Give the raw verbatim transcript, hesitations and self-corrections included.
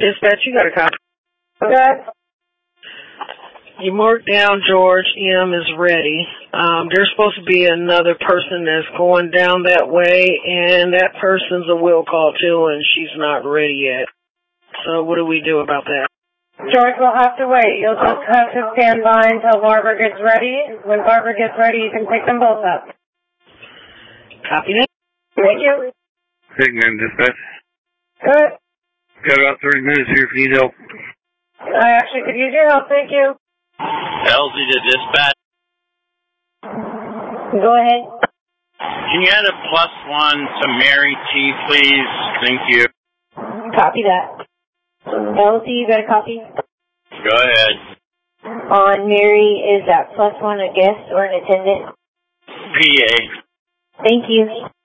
Dispatch, you got a copy. Okay. You marked down George M. is ready. Um, there's supposed to be another person that's going down that way, and that person's a will call too, and she's not ready yet. So what do we do about that? George will have to wait. You'll just have to stand by until Barbara gets ready. When Barbara gets ready, you can pick them both up. Copy that. Thank you. Hickman, dispatch. Good. Got about thirty minutes here if you need help. I actually could use your help. Thank you. Elsie to dispatch. Go ahead. Can you add a plus one to Mary T, please? Thank you. Copy that. Elsie, you got a copy? Go ahead. On Mary, is that plus one a guest or an attendant? P A. Thank you.